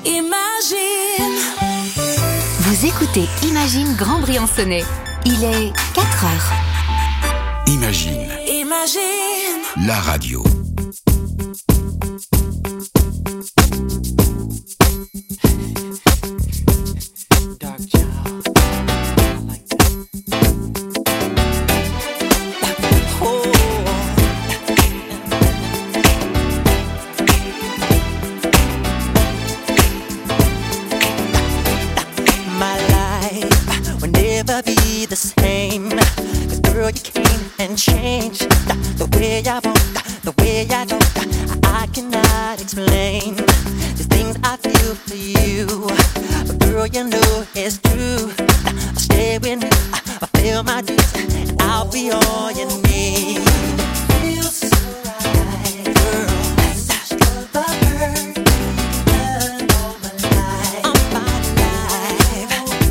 Imagine. Vous écoutez Imagine Grand Briançonnais. Il est 4 heures. Imagine. Imagine. La radio. Be the same, 'cause girl you came and changed the way I walk, the way I talk. I cannot explain the things I feel for you, but girl you know it's true. Stay with me, fulfill my dreams, and I'll be all you need. Feels so right, girl. Such the perfect love all my life. All my life.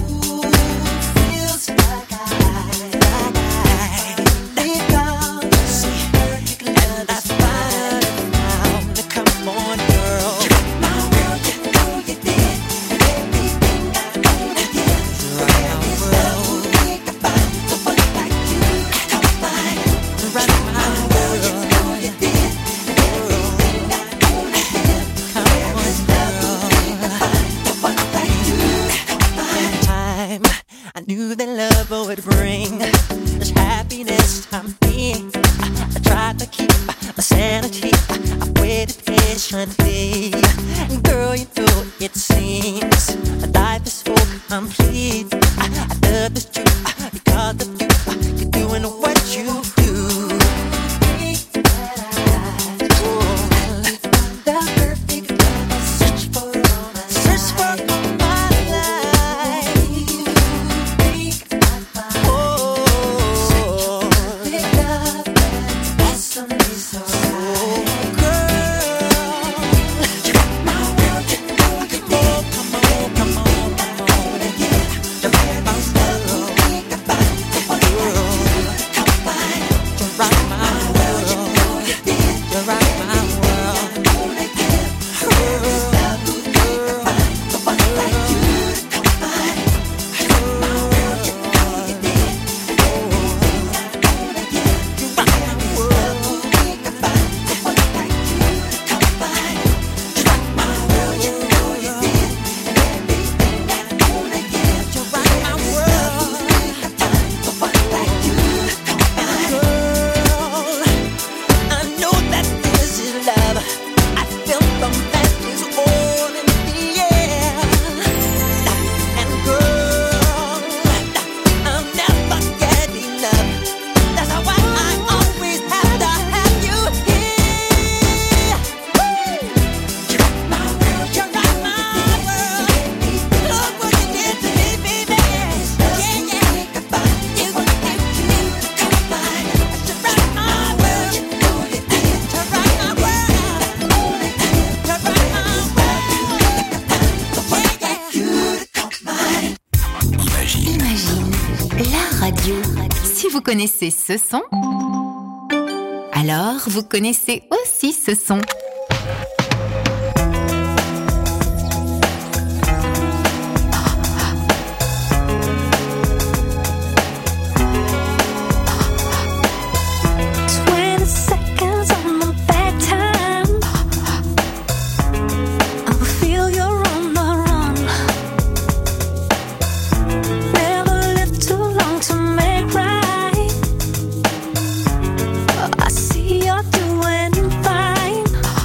Would bring this happiness I'm being. I tried to keep my sanity. I waited patiently. And girl, you know it seems life is so complete. I love this truth because of you. You're doing what you do. The perfect love, search for all my life. Search for all my life. Vous connaissez ce son? Alors, vous connaissez aussi ce son. I see you're doing fine.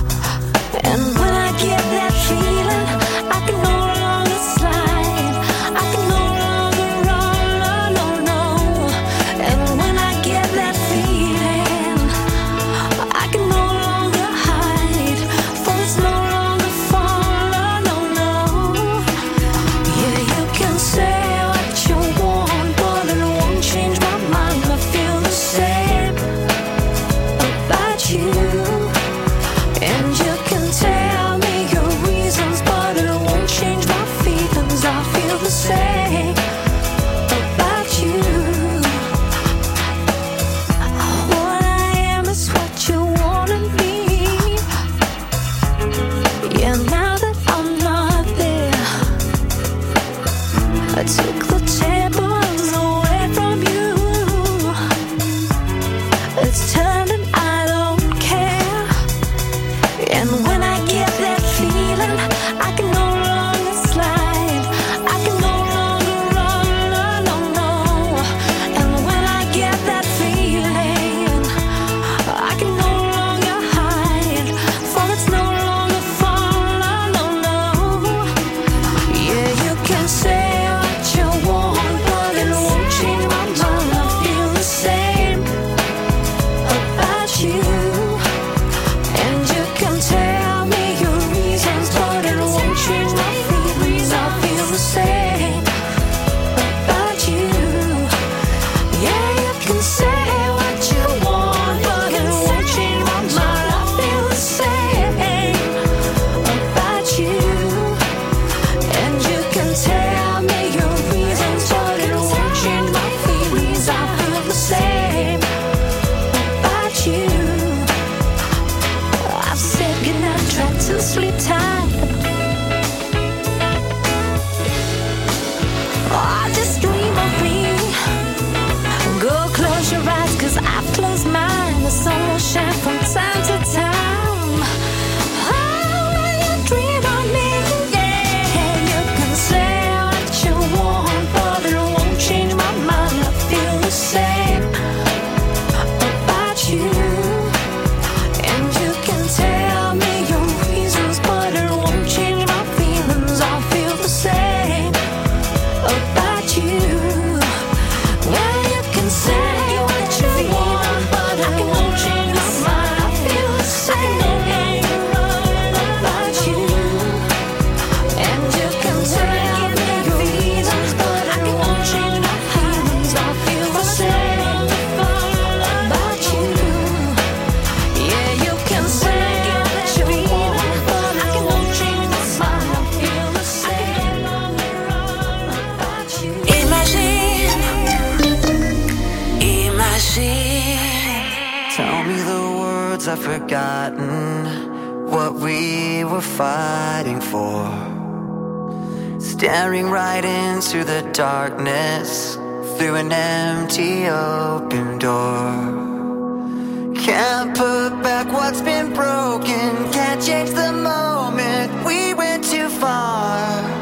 took the tables away from you. It's turned and I don't care. And when I get that feeling, I can no longer slide, I can no longer run, no, no. And when I get that feeling, I can no longer hide, for it's no longer fun, no, no. Yeah, you can say what you want, but it won't change my mind. I feel the same about you. And you can tell me your reasons, but it won't change my feelings. I feel the same about you. Yeah, you can say what you want, but it won't change my mind. I feel the same about you. And you can tell me your reasons, but it won't change my feelings. I feel the same about you. I've said goodnight, tried to sleep tight. Oh, just dream of me. Go close your eyes, 'cause I've closed mine. The sun will shine from time to time. Oh, when you dream of me, yeah, you can say what you want, but it won't change my mind. I feel the same about you. And you can tell me your reasons, but it won't change my feelings. I feel the same about you. Well, you can say what you want, but it won't change my mind. I feel the same about you. And you can tell me your reasons, but it won't change my feelings. I feel the same about you. Yeah, you can say what you want, but it won't change my mind. I feel the same about you. Imagine, imagine. Tell me the words I've forgotten, what we were fighting for. Staring right into the darkness, through an empty open door. Can't put back what's been broken, can't change the moment, we went too far.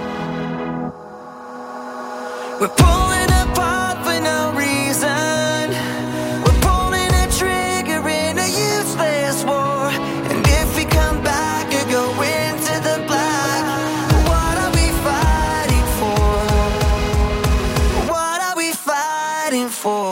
We're pulling apart for no reason. We're pulling a trigger in a useless war. And if we come back or go into the black, what are we fighting for? What are we fighting for?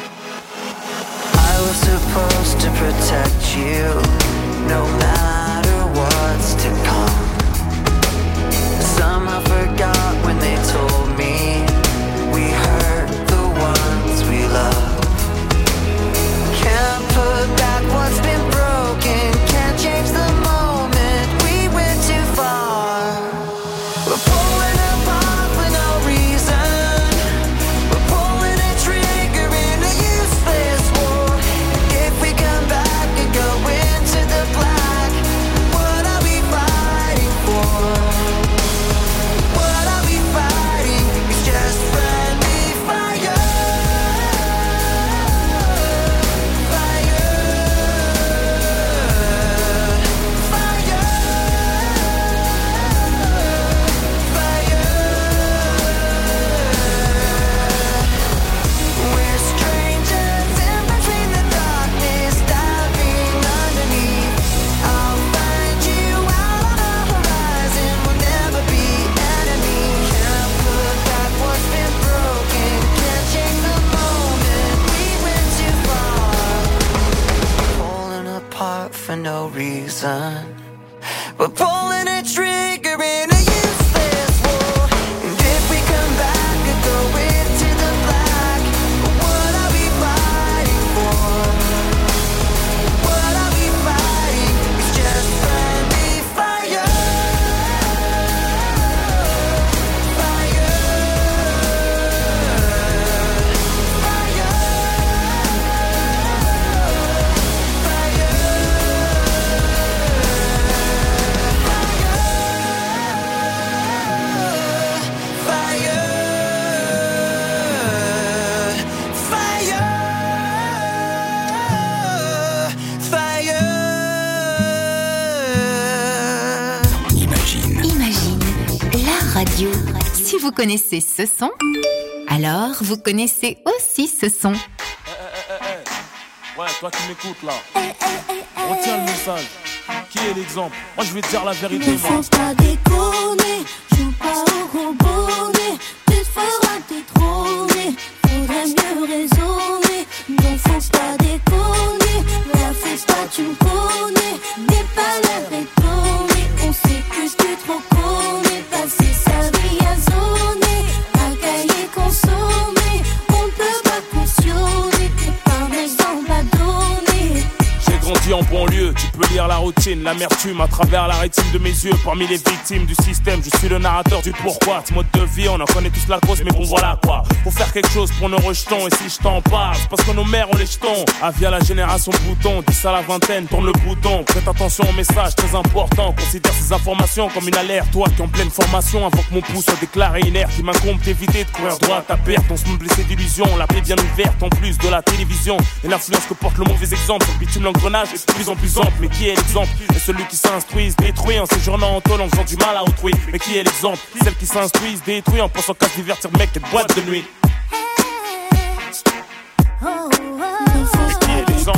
I was supposed to protect you, no matter what's to come. Somehow forgot when they told me we hurt the ones we love. Can't put back what's been broken, can't change the moment, we went too far. We're pulling apart for no reason. We're pulling a trigger in a useless war. And if we come back and go into the black, what are we fighting for? What are we fighting? It's just friendly fire. Fire. Fire. Fire. We're strangers in between the darkness, diving underneath. I'll find you out on the horizon, we'll never be enemies. Can't put back what's been broken, can't change the moment, we went too far. Falling apart for no reason. We're pulling a trigger in a useless war. And if we come back and go into the black, what are we fighting for? What are we fighting? It's just friendly fire. Fire. Fire. Fire. radio. Si vous connaissez ce son, alors vous connaissez aussi ce son. Ouais, toi qui m'écoutes là, retiens le message. Qui est l'exemple? Moi je vais te dire la vérité, Ne faut pas déconner, joue pas au gros bonnet, tu te feras détrôner, faudrait mieux raisonner. Ne faut pas déconner, la fais pas, tu me connais, n'aie pas l'air étonné, on sait plus que trop connaît, passer sa vie à zoner, à cahier consommer, on ne peut pas cautionner, t'es pas un exemple à donner. J'ai grandi en banlieue, tu peux lire la routine, l'amertume à travers la rétine de mes yeux. Parmi les victimes du système, je suis le narrateur du pourquoi. Ce mode de vie, on en connaît tous la cause, mais bon voilà quoi. Faut faire quelque chose pour nos rejetons, et si je t'en parle, c'est parce que nos mères ont les jetons. Via la génération bouton, 10 à la vingtaine, tourne le bouton. Prête attention au message très important, considère ces informations comme une alerte. Toi qui es en pleine formation, avant que mon pouls soit déclaré inerte, il m'incombe d'éviter de courir droit à ta perte. On se me blessé d'illusions, la paix bien ouverte, en plus de la télévision. Et l'influence que porte le mauvais exemple, sur le bitume l'engrenage est de plus en plus ample. Mais qui est l'exemple? Et celui qui s'instruit se détruit en séjournant en tôle en faisant du mal à autrui. Mais qui est l'exemple? Celle qui s'instruit se détruit en pensant qu'à se divertir mec et de boîte de nuit. Qui est l'exemple?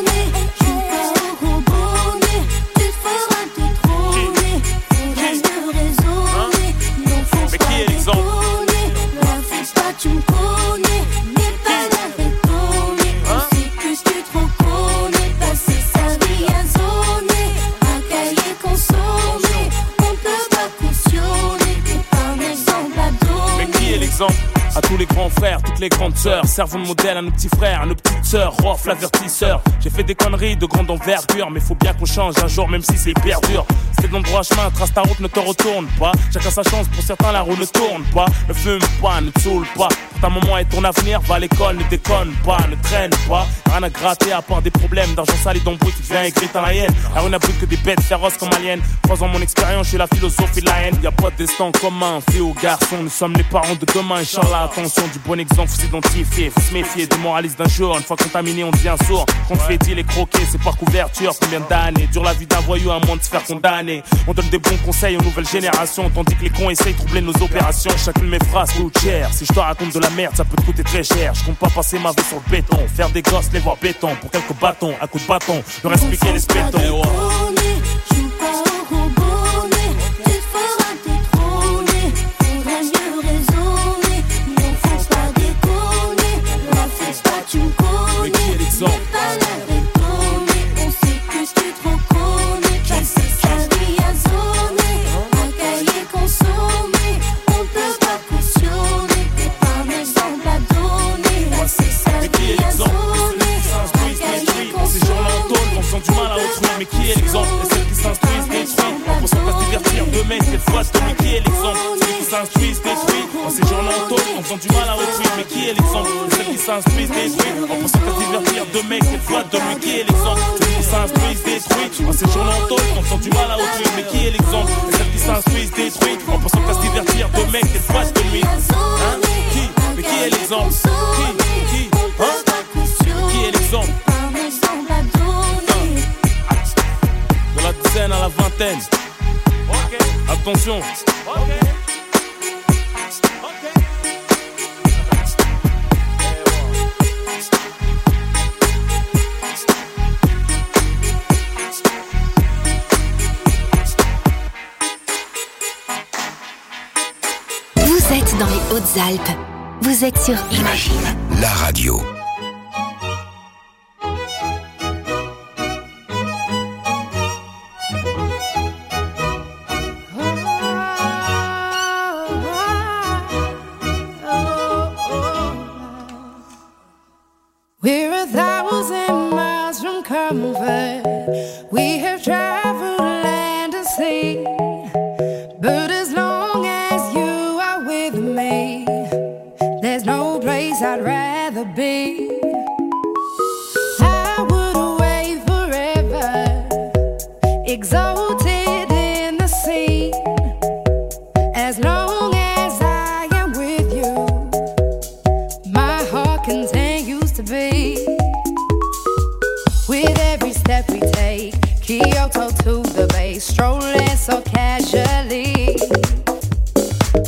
Mais qui est l'exemple? Tu me connais, n'aie pas l'air étonné, on sait plus que trop connaît, passer sa vie à zoner, à cahier consommer, on peut pas cautionner, t'es pas un exemple à donner. Mais qui est l'exemple? À tous les grands frères, toutes les grandes sœurs, servons de modèle à nos petits frères, à nos petites sœurs, Rof l'avertisseur. J'ai fait des conneries de grande envergure, mais faut bien qu'on change un jour, même si c'est hyper dur. C'est dans le droit chemin, trace ta route, ne te retourne pas. Chacun sa chance, pour certains la roue ne tourne pas. Ne fume pas, ne te saoule pas. Pour ta maman et ton avenir, va à l'école, ne déconne pas, ne traîne pas. Rien à gratter à part des problèmes d'argent sale et d'embrouille, tu viens écrire dans la haine. La rue n'a plus que des bêtes féroces comme aliens. 3 ans mon expérience, je suis la philosophie de la haine. Y'a pas de destin commun, fille ou garçon, nous sommes les parents de demain, Inch'Allah. Attention, du bon exemple, faut s'identifier, faut se méfier du moraliste d'un jour. Une fois contaminé, on devient sourd. Quand on fait dit les croquer, c'est par couverture. Combien d'années dure la vie d'un voyou à moins de se faire condamner. On donne des bons conseils aux nouvelles générations, tandis que les cons essayent de troubler nos opérations. Chacune de mes phrases coûte cher. Si je te raconte de la merde, ça peut te coûter très cher. Je compte pas passer ma vie sur le béton, faire des gosses, les voir béton. Pour quelques bâtons, à coups de bâton, leur expliquer les spétons. Mais qui est l'exemple? Et celles qui s'instruisent détruisent en pensant qu'à se divertir demain, cette fois celui qui est l'exemple? Celles qui s'instruisent détruisent en séjournant en tôle, en faisant du mal à autrui. Mais qui est l'exemple? Et celles qui s'instruisent détruisent en pensant qu'à se divertir demain, cette fois celui qui est l'exemple? Celles qui s'instruisent détruisent en séjournant en tôle, en faisant du mal à autrui. Mais qui est l'exemple? Et celles qui s'instruisent détruisent en pensant qu'à se divertir demain, cette fois celui. Hein? Qui? Mais qui est l'exemple? Qui? Hein? Qui est l'exemple? De la dizaine à la vingtaine. Okay. Attention. Okay. Vous êtes dans les Hautes-Alpes. Vous êtes sur Imagine, la radio. We're 1,000 miles from comfort. We have traveled land and sea. But as long as you are with me, there's no place I'd rather be. I would away forever, exalted in the sea. As long as I am with you, my heart continues to beat. With every step we take, Kyoto to the bay, strolling so casually.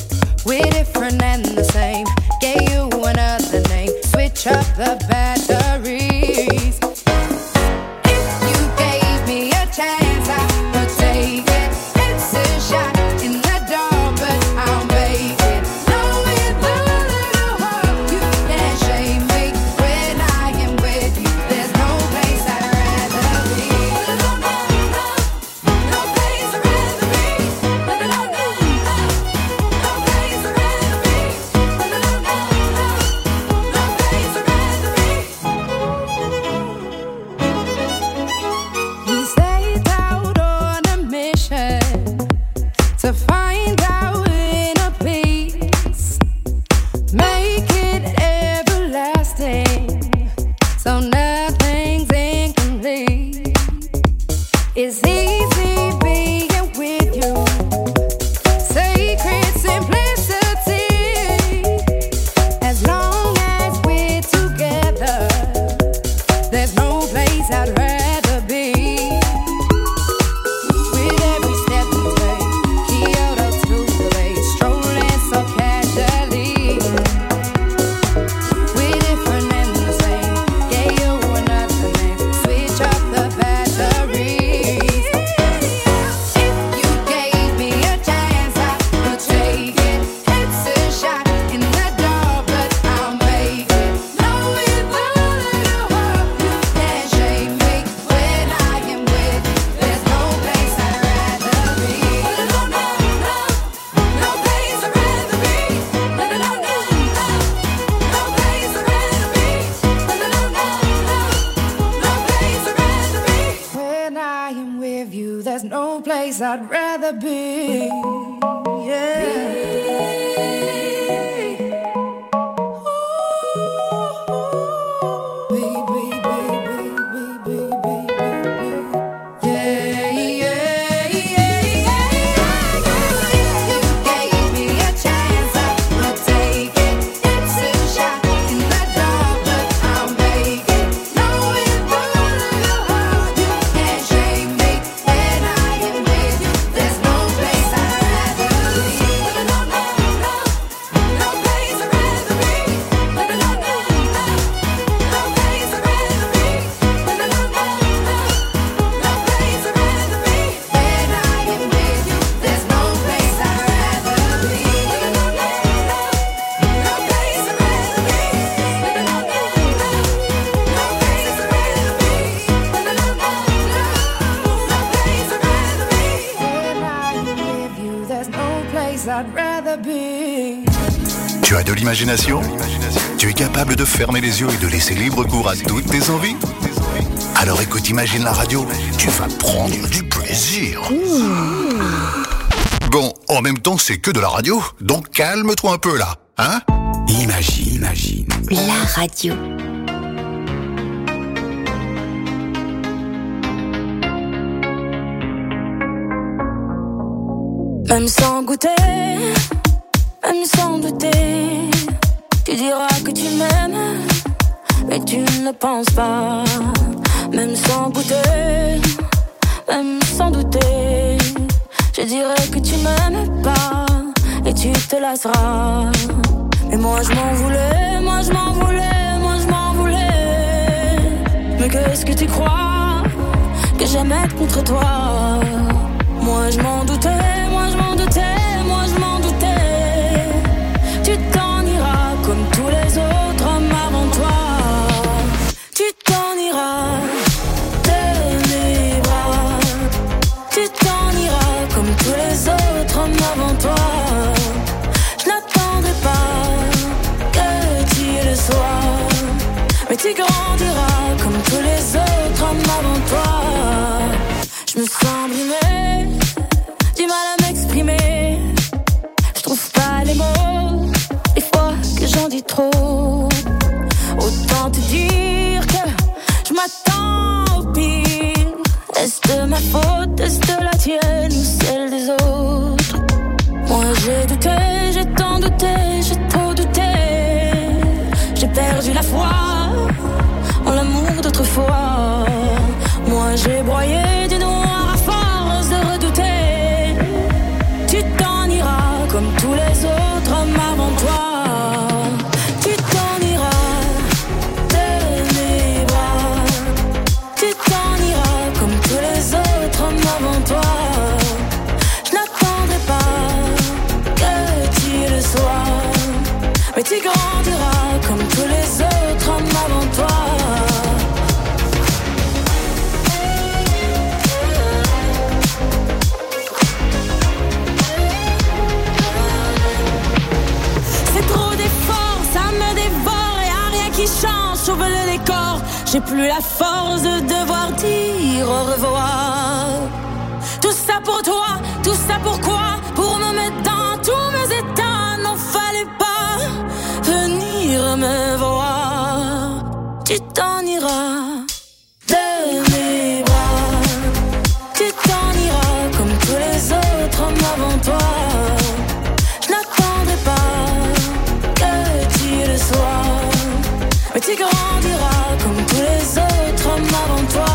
place I'd rather be. Yeah. Tu as de l'imagination ? Tu es capable de fermer les yeux et de laisser libre cours à toutes tes envies ? Alors écoute Imagine la radio, tu vas prendre du plaisir. Bon, en même temps, c'est que de la radio, donc calme-toi un peu là, hein ? Imagine. La radio. Même sans goûter, même sans douter, tu diras que tu m'aimes, mais tu ne le penses pas. Même sans goûter, même sans douter, je dirais que tu m'aimes pas, et tu te lasseras. Mais moi je m'en voulais, moi je m'en voulais, moi je m'en voulais. Mais qu'est-ce que tu crois que j'aimais contre toi? Moi je m'en doutais, moi je m'en doutais, moi je m'en doutais. Tu t'en iras comme tous les autres hommes avant toi. Tu t'en iras de mes bras. Tu t'en iras comme tous les autres hommes avant toi. Je n'attendrai pas que tu le sois, mais tu grandiras comme tous les autres hommes avant toi. Je me sens brimée, du mal à m'exprimer. Je trouve pas les mots, des fois que j'en dis trop. Autant te dire que je m'attends au pire. Est-ce de ma faute, est-ce de la tienne ou celle des autres? Moi j'ai douté, j'ai tant douté, j'ai trop douté. J'ai perdu la foi en l'amour d'autrefois. Moi j'ai broyé du noir à force de redouter. Tu t'en iras comme tous les autres hommes avant toi. Tu t'en iras de mes bras. Tu t'en iras comme tous les autres hommes avant toi. Je n'attendrai pas que tu le sois, mais tu grandiras comme tous les autres hommes avant toi. J'ouvre le décor, j'ai plus la force de devoir dire au revoir. Tout ça pour toi, tout ça pourquoi? Pour me mettre dans tous mes états, n'en fallait pas venir me voir. Tu t'en iras de mes bras. Tu t'en iras comme tous les autres hommes avant toi. Je n'attendrai pas que tu le sois, mais tu grandiras comme tous les autres hommes avant toi.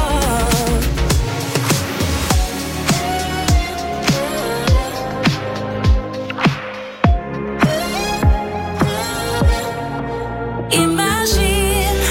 Imagine,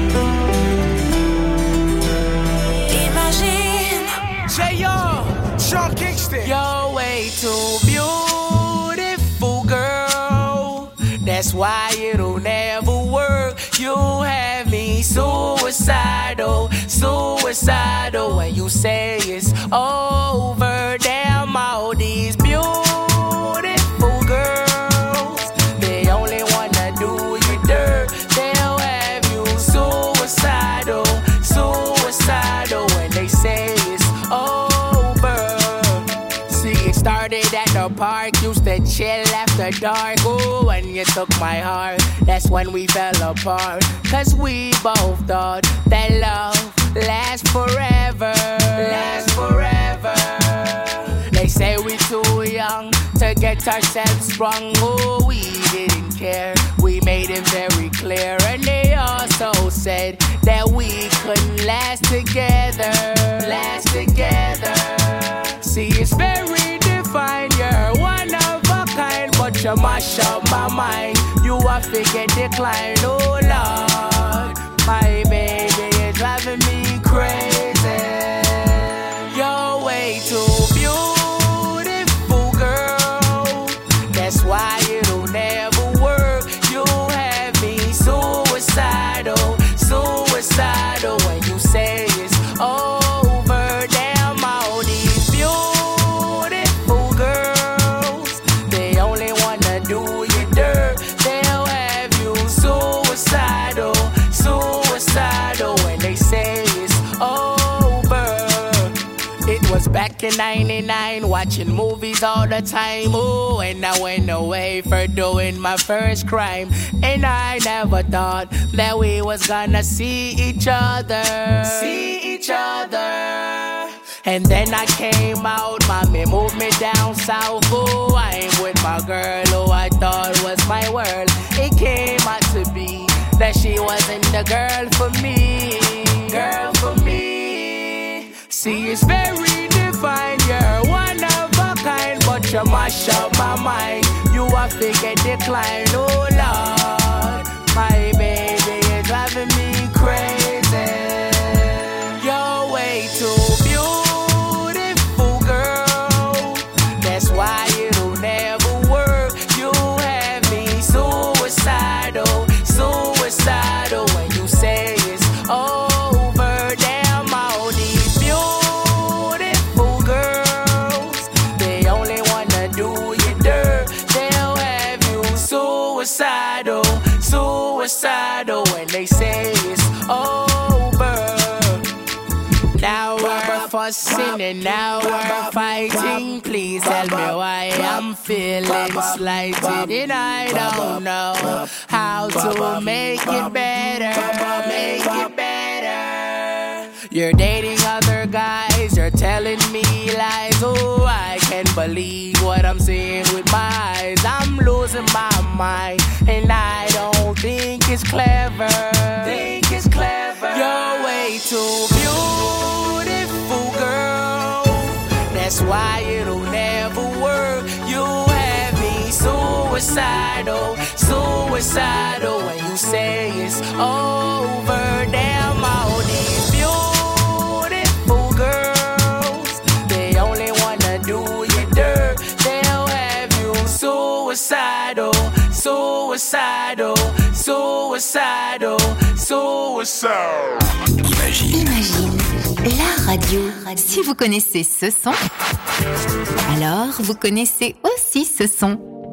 imagine. J.R. Sean Kingston. You're way too beautiful, girl. That's why it'll never work. You have me suicidal, suicidal. When you say it's over, damn all these beautiful girls, they only wanna do you dirt. They'll have you suicidal, suicidal. When they say it's over, park, used to chill after dark. Oh, when you took my heart, that's when we fell apart. Cause we both thought that love lasts forever. Lasts forever. They say we too young to get ourselves sprung. Oh, we didn't care. We made it very clear. And they also said that we couldn't last together. Last together. See, it's very defined. You're one of a kind, but you mash up my mind. You are figure decline. Oh Lord, my baby is driving me crazy. You're way too beautiful, girl. That's why it'll never work. You have me suicidal, suicidal when you say it's over. Damn, all these beautiful girls, they only wanna do you dirt. They'll have you suicidal, suicidal when they say it's over. It was back in 99, watching movies all the time. Oh, and I went away for doing my first crime. And I never thought that we was gonna see each other. See each other. And then I came out, mommy moved me down south. Oh, I'm with my girl who I thought was my world. It came out to be that she wasn't the girl for me. Girl for me. See, it's very defined. You're one of a kind, but you mash up my mind. You are figure decline. Oh Lord, my baby is driving me crazy. You're way too beautiful, girl. That's why it'll never work. You have me suicidal, suicidal when you say it's over. Damn, all these beautiful girls, they only wanna do you dirt. They'll have you suicidal, suicidal when they say it's over. Now we're fussing and now we're fighting. Please tell me why I'm feeling slighted. And I don't know how to make it better. Make it better. You're dating other guys, you're telling me lies. Oh, I can't believe what I'm seeing with my eyes. I'm losing my mind, and I don't think it's clever. Think it's clever. You're way too beautiful, girl. That's why it'll never work. You have me suicidal, suicidal when you say it's over. Damn, all these beautiful girls, they only wanna do you dirt. They'll have you suicidal, suicidal, suicidal, suicidal. Imagine, la radio. Si vous connaissez ce son, alors vous connaissez aussi ce son.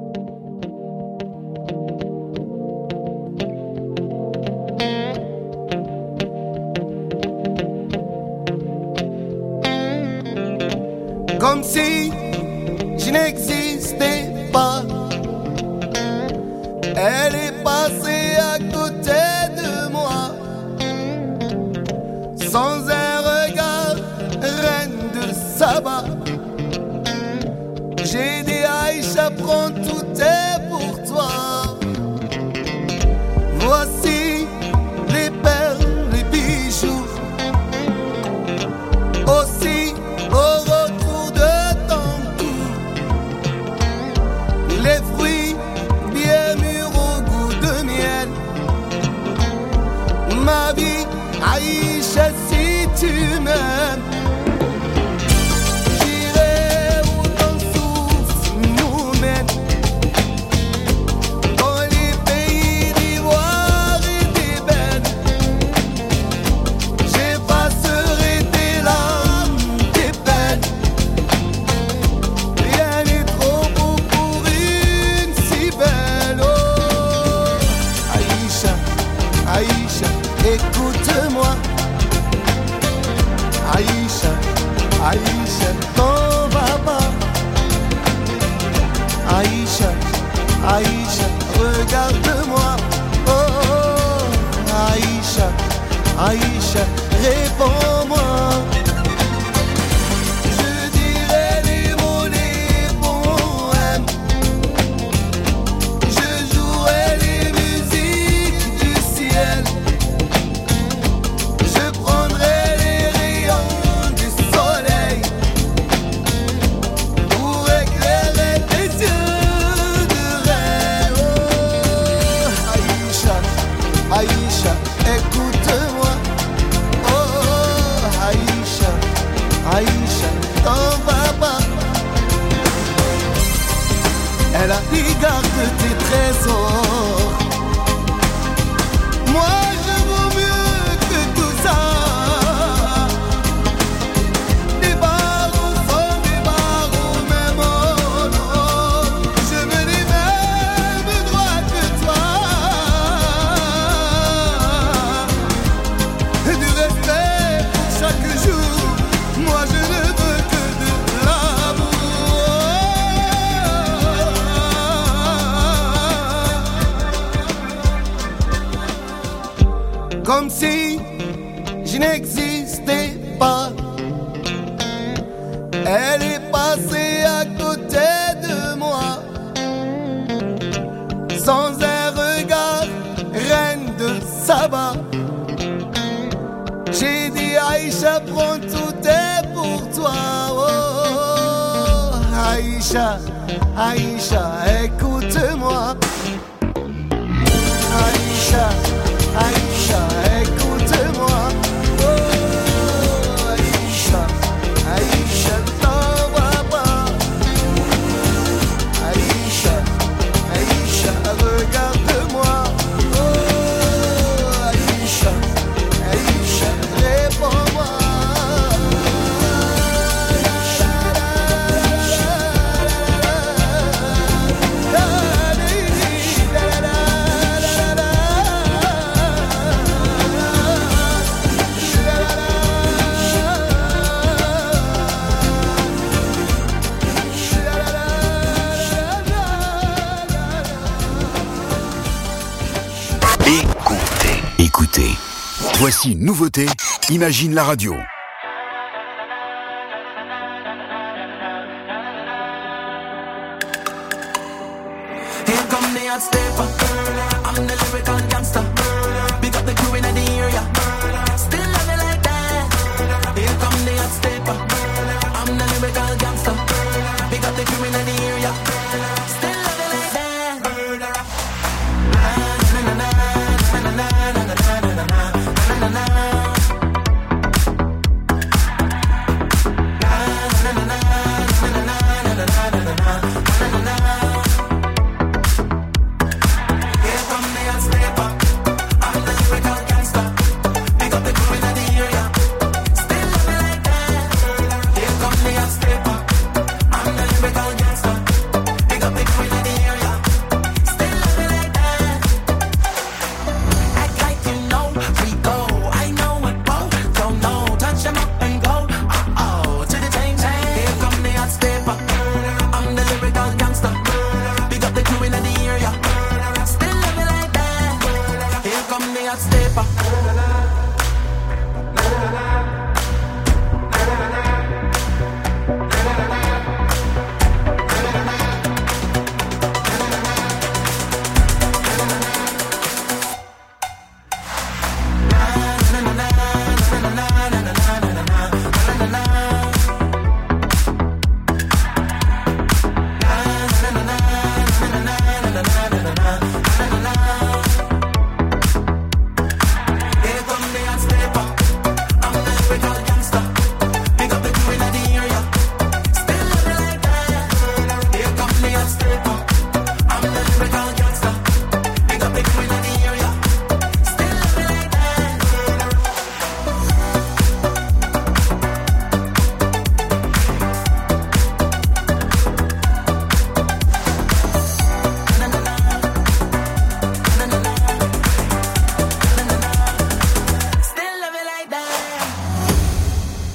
Comme si je n'existais pas. Elle est passée à côté de moi, sans un regard, reine de Saba. J'ai dit Aïcha, prends tout est pour toi. Voici les perles, les bijoux, aussi au retour de ton cou, les fruits bien mûrs au goût de miel. Ma vie, Aïcha, si tu m'aimes, j'irai où ton souffle nous mène, dans les pays d'ivoire et d'ébène. J'effacerai tes larmes, tes peines. Rien n'est trop beau pour une si belle. Oh, Aïcha, Aïcha, écoute-moi. Aïcha, Aïcha, t'en vas pas. Aïcha, Aïcha, regarde-moi. Oh, Aïcha, Aïcha, réponds-moi. Je dirai les mots, les poèmes. Je jouerai les musiques du ciel. Je prendrai les rayons du soleil pour éclairer tes yeux de rêve. Oh, Aïcha, Aïcha, écoute-moi. Oh, Aïcha, Aïcha, t'en vas pas. Elle a regardé tes trésors. Moi je vaux mieux que tout ça. Des barreaux sont des barreaux, même oh non. Je me dis même droit que toi. Du respect pour chaque jour. Moi je ne veux que de l'amour. Comme si je n'existais pas. Elle est passée à côté de moi. Sans un regard, reine de Saba. J'ai dit Aïcha, prends tout est pour toi. Oh, Aïcha, Aïcha, écoute-moi. Aïcha, Aïcha, écoute-moi. Oh, Aïcha, Aïcha, t'en vas pas. Aïcha, Aïcha, regarde-moi. Oh, Aïcha, Aïcha, réponds-moi. Écoutez. Voici une nouveauté. Imagine la radio. Here come the hot stepper. I'm the lyrical gangster. Big up the crew in the area. Still love it like that. Here come the hot stepper. I'm the lyrical gangster. Big up the crew in the area. Still love it like that.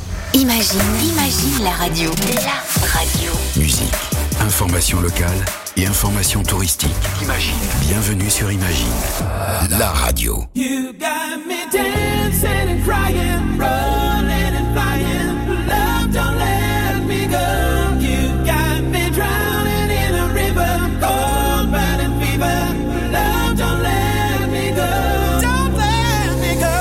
Imagine la radio. La radio. Musique, information locale, et informations touristiques. Imagine. Bienvenue sur Imagine, la radio. You got me dancing and crying, rolling and flying. Love, don't let me go. You got me drowning in a river, cold burning fever. Love, don't let me go. Don't let me go.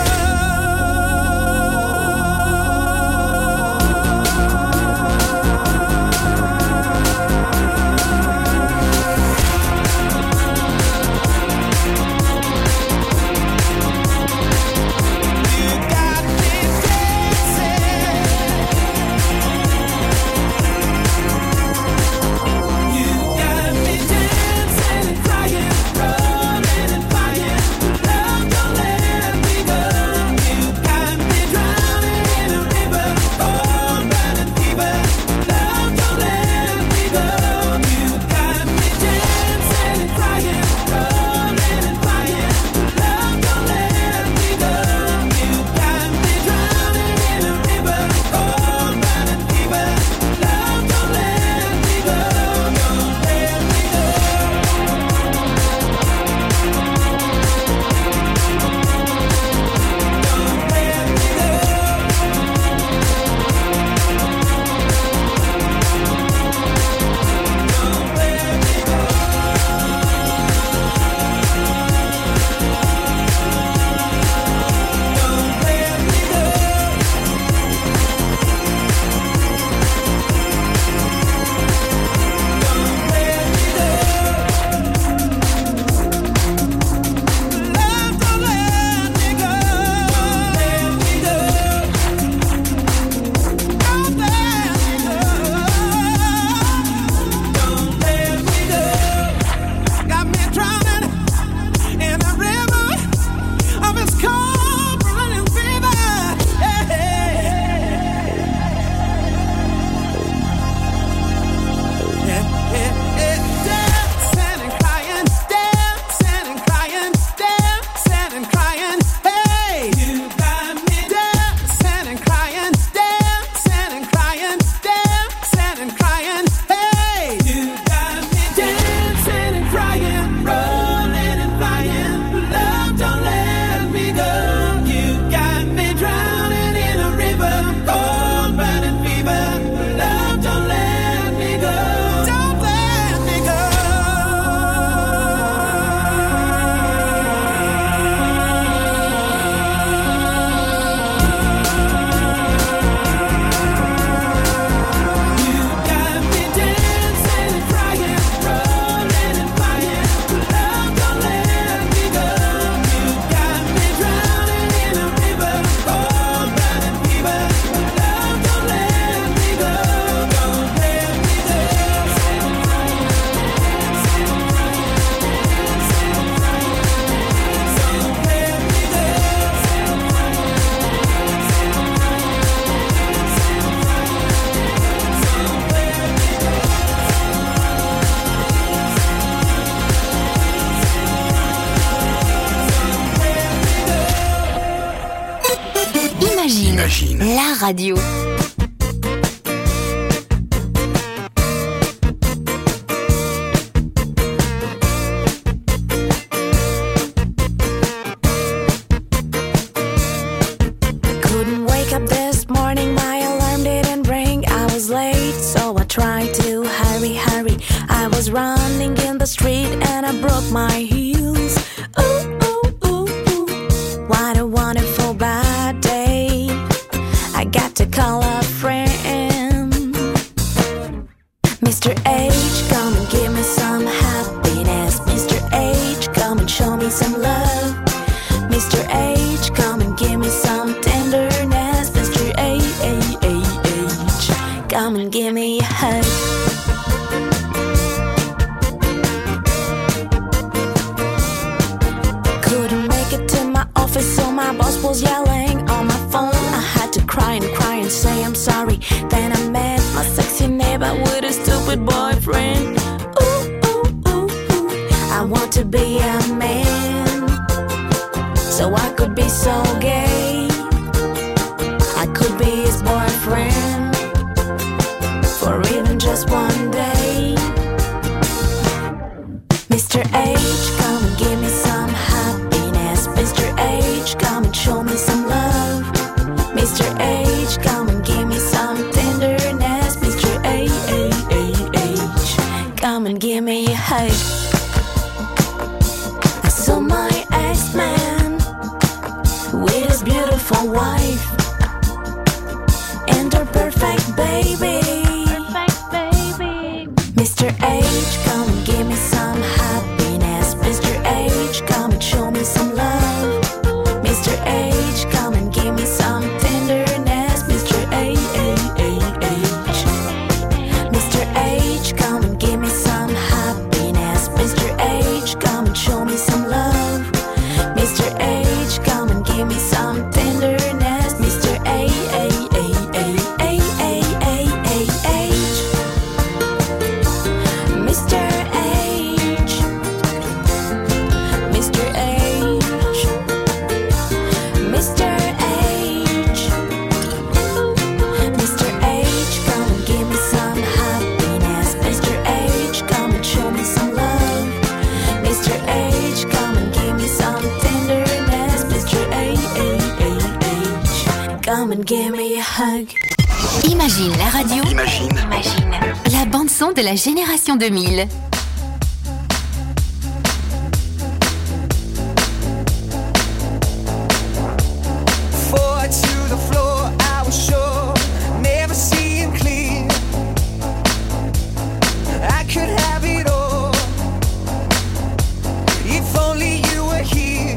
Imagine, la radio. Couldn't wake up this morning, my alarm didn't ring. I was late, so I tried to hurry. I was running in the street and I broke my heels. What a wonderful bad day. I got to call a friend. Mr. H, come and give me some happiness. Mr. H, come and show me some love. Mr. H, come and give me some tenderness. Mr. H, come and give me a hug. Couldn't make it to my office, so my boss was yelling on my phone. I had to cry and say I'm sorry. Then I met my sexy neighbor with a stupid boyfriend. I want to be a man, so I could be so gay. I could be his boyfriend for even just one day. Mr. H, come and give me some happiness. Mr. H, come and show me some love. Mr. H, come and give me some tenderness. Mr. H, come and give me a hug. I saw my ex-man with his beautiful wife and her perfect baby. Mr. H, come and give me some happiness. Mr. H, come and show me some love. Mr. H, come and give me some tenderness. Mr. H, Mr. H, come and give me some happiness. Mr. H, come and show me some love. Mr. H, come and give me some tenderness. Mr. H, Mr. H, Mr. H, Mr. H, Mr. H, come and give me some happiness. Mr. H, come and show me some love. Mr. H, come and give me some tenderness. Mr. H, come and give me a hug. Imagine la radio. Imagine la bande-son de la génération 2000. Forward to the floor, I was sure, never seeing clear. I could have it all, if only you were here.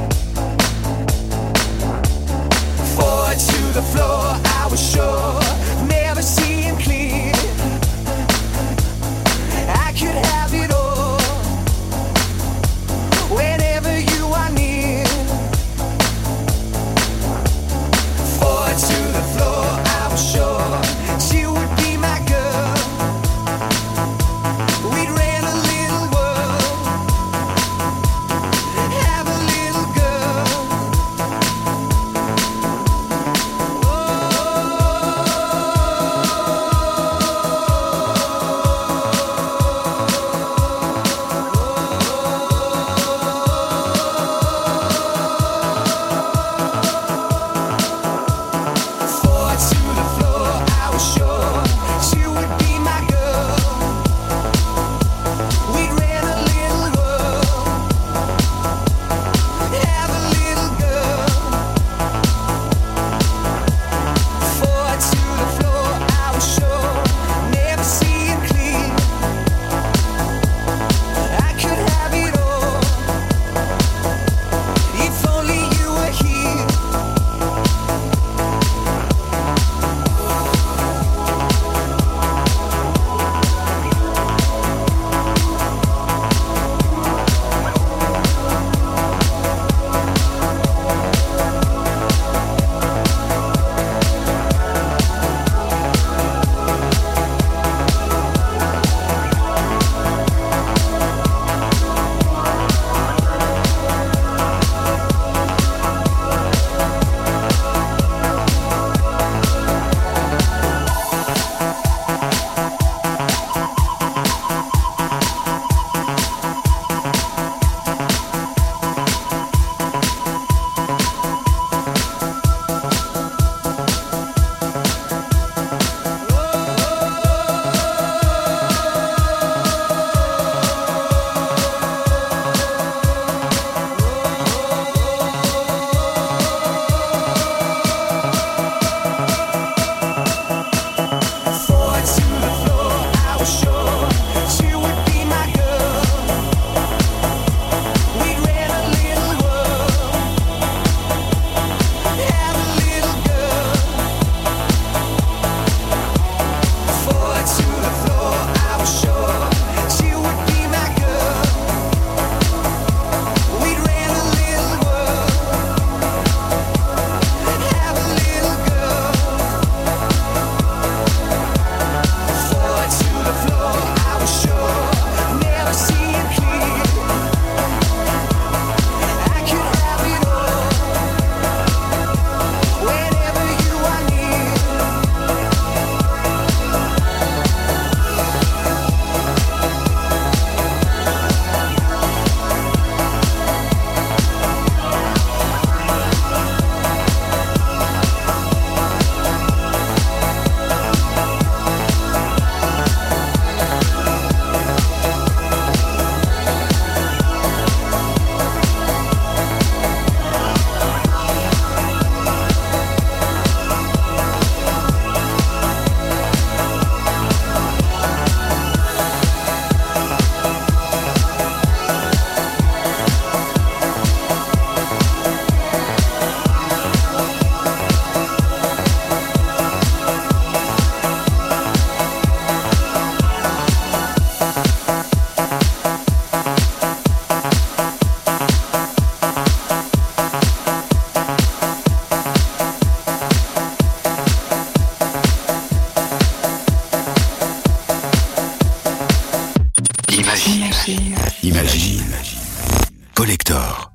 Forward to the floor, I was sure, never seeing clear. I could have Imagine. Collector.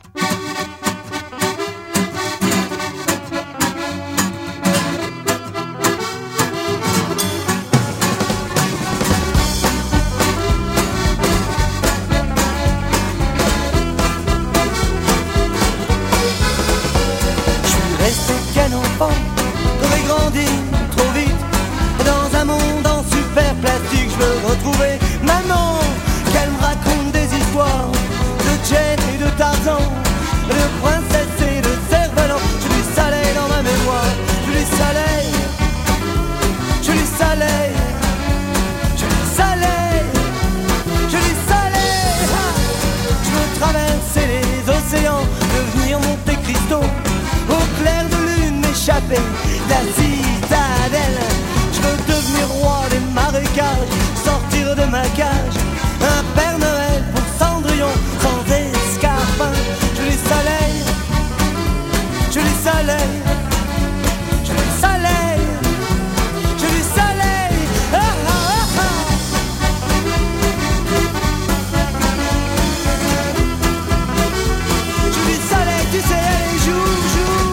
Maman, qu'elle me raconte des histoires de Jane et de Tarzan, de princesse et de cerf-volant. Je du soleil dans ma mémoire, je du soleil, je du soleil, je du soleil, je du soleil. Je veux traverser les océans, devenir Monte Cristo, au clair de lune m'échapper de la citadelle. Je veux devenir roi des marécages, sortir de ma cage, un Père Noël pour Cendrillon, sans escarpin. Je les soleil, je les soleil, je les soleil, je les soleil. Ah, ah, ah, ah. Je les soleil, tu sais, allez, joue, joue.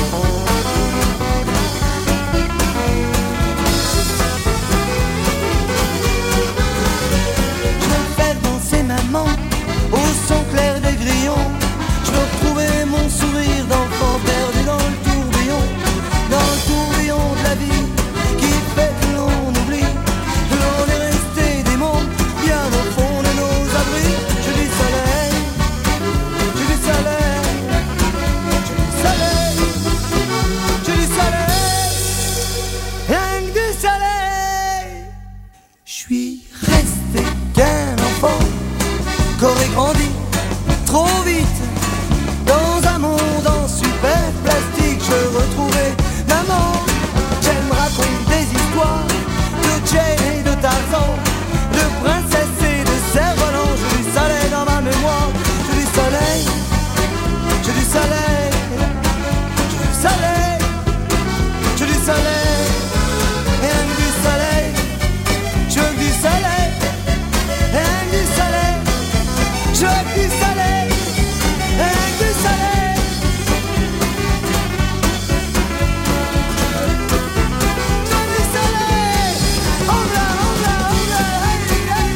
Au son clair des grillons, je veux retrouver mon sourire d'enfant perdu dans le tourbillon de la vie qui fait que l'on oublie que l'on est resté des mondes bien au fond de nos abris. Je dis soleil, je dis soleil, je dis soleil, je dis soleil, rien que du soleil. Je suis resté qu'un enfant qu'aurait grandi trop vite dans un monde en super plastique. Je retrouvais maman, qu'elle me raconte des histoires de Jane et de Tarzan, de princesse et de cerf-volant. Je du soleil dans ma mémoire, je du soleil, je du soleil, je du soleil, je du soleil, rien que du soleil, je veux du soleil, rien que du soleil. Je veux du soleil, rien que du soleil. Je veux du soleil. Oh là, oh là, oh là, hey, hey,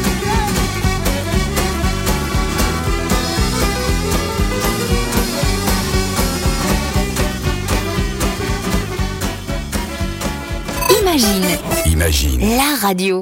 hey. Imagine. La radio.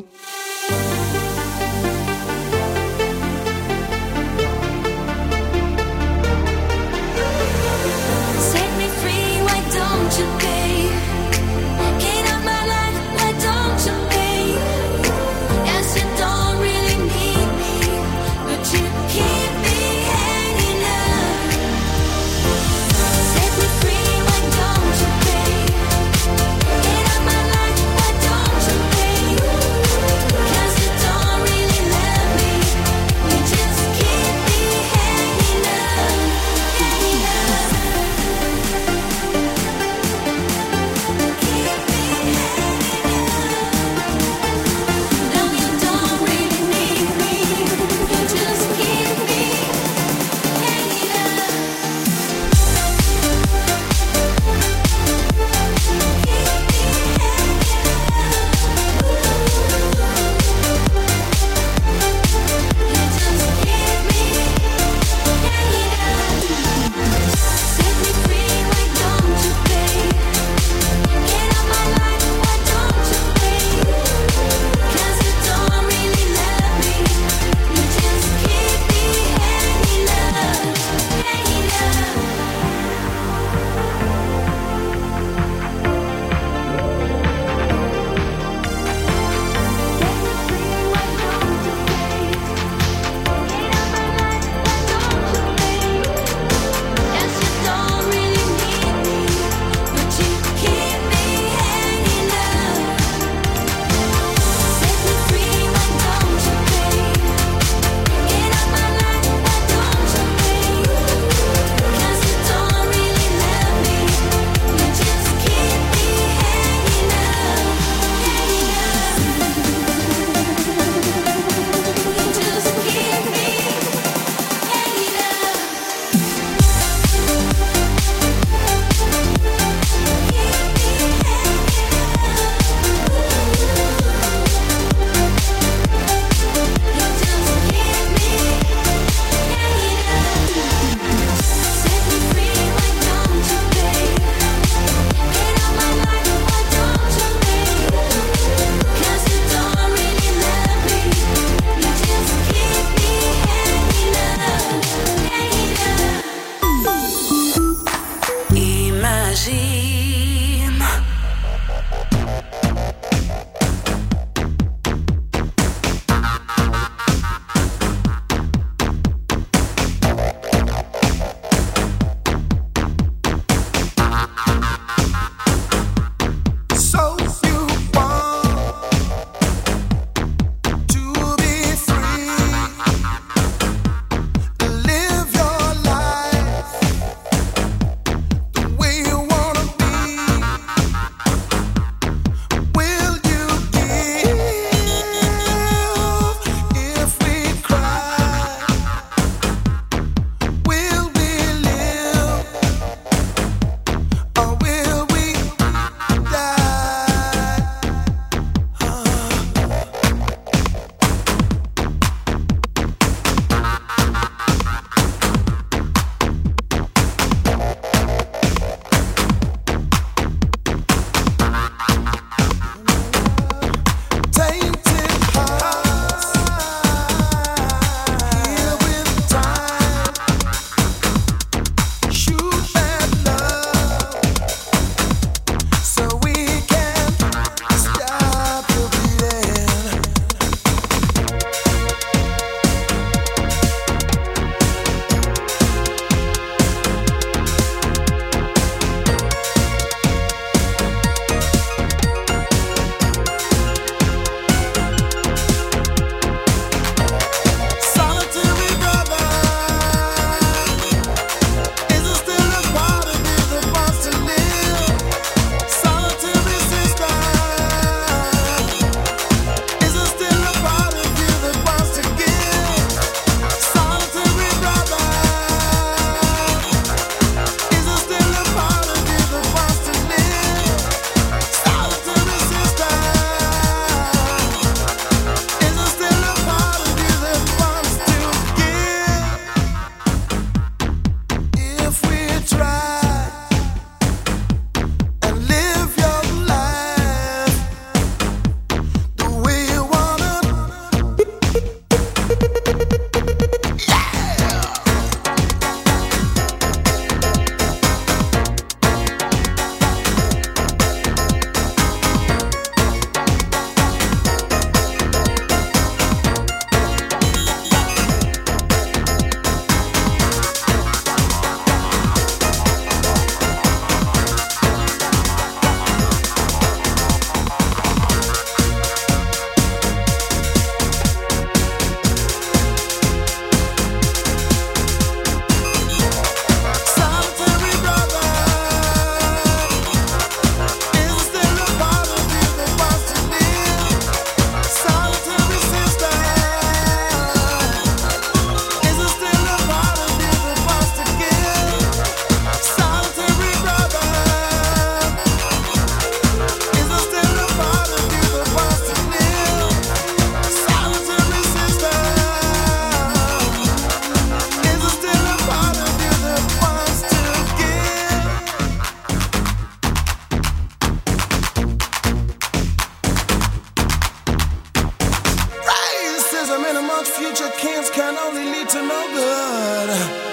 way to no good.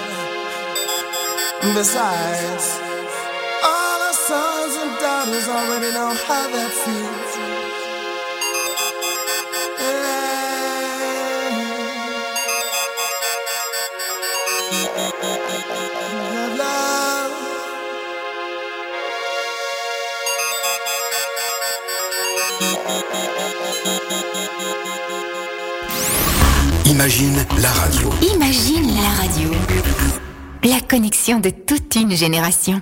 Besides, all our sons and daughters already know how that feels. Imagine la radio. Imagine la radio. La connexion de toute une génération.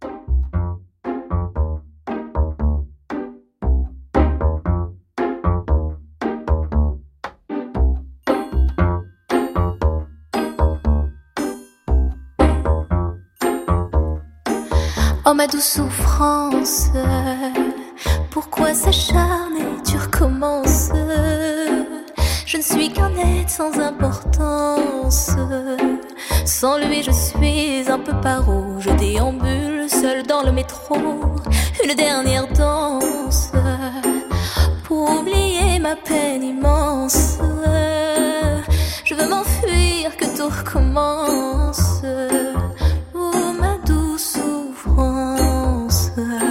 Oh ma douce souffrance, pourquoi s'acharner, tu recommences. Je ne suis qu'un être sans importance. Sans lui je suis un peu paro. Je déambule seul dans le métro. Une dernière danse pour oublier ma peine immense. Je veux m'enfuir, que tout recommence. Oh ma douce souffrance.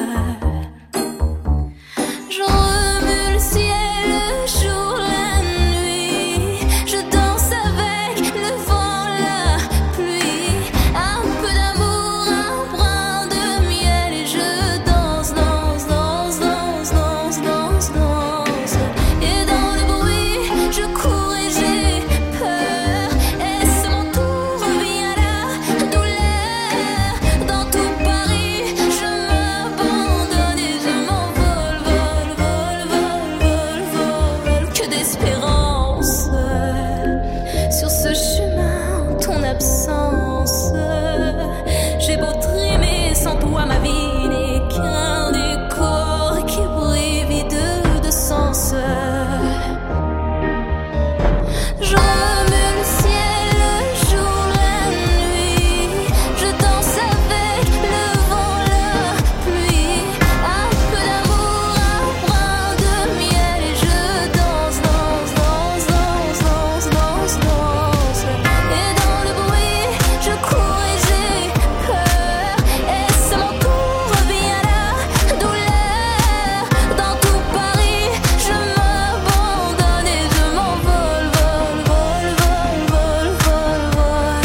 J'en remue le ciel, le jour, la nuit. Je danse avec le vent, la pluie. Un peu d'amour, un brin de miel. Et je danse, danse, danse, danse, danse, danse, danse. Et dans le bruit, je cours et j'ai peur. Est-ce mon tour, revient la douleur. Dans tout Paris, je m'abandonne et je m'envole, vol, vol, vol, vol, vol. Que d'espérance sur ce chemin, ton absence. J'ai beau trimer sans toi, ma vie n'est qu'un décor qui brille vide de sens. Je remue le ciel, le jour, la nuit. Je danse avec le vent, la pluie. Un peu d'amour, un brin de miel. Et je danse, danse, danse, danse, danse, danse, danse. Et dans le bruit, je cours et j'ai peur. Est-ce mon tour, revient la douleur. Dans tout Paris, je m'abandonne et je m'envole, vol, vol, vol, vol, vol, vol.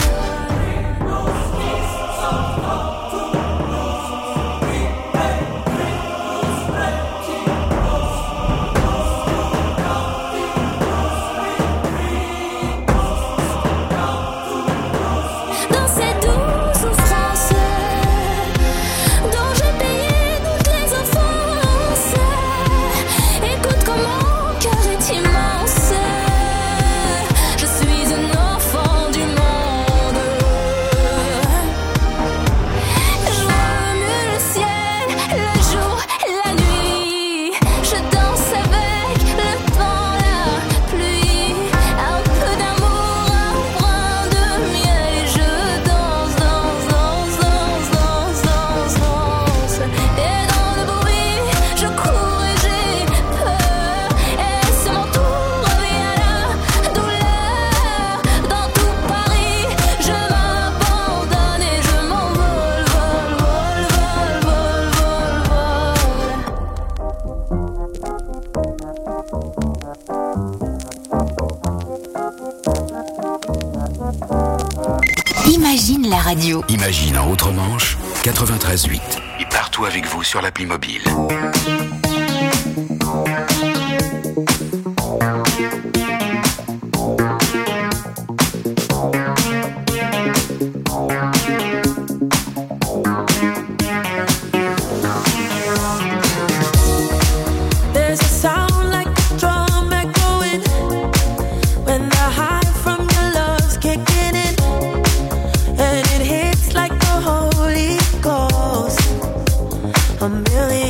Dans cette douce souffrance dont j'ai payé toutes les offenses. Écoute comme mon cœur est immense. Je suis un enfant du monde. Je remue le ciel, le jour, la nuit. Je danse avec le vent, la pluie. Un peu d'amour, un brin de miel. Et je danse, danse, danse, danse, danse, danse, danse. Et dans le bruit, je cours et j'ai peur. Est-ce mon tour, revient la douleur. Dans tout Paris, je m'abandonne et je m'envole, vol, vol, vol, vol, vol, vol. Imagine la radio. Imagine en Outre-Manche, 93.8. Et partout avec vous sur l'appli mobile. There's a sound like a drum echoing when the high from your love's kicking in, and it hits like the Holy Ghost. A million